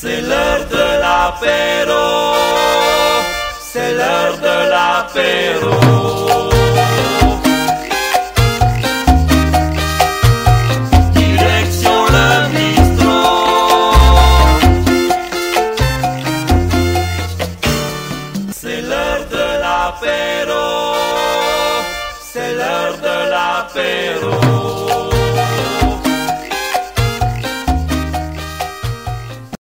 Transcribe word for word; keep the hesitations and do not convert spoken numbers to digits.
C'est l'heure de l'apéro, c'est l'heure de l'apéro. Direction le bistrot. C'est l'heure de l'apéro, c'est l'heure de l'apéro.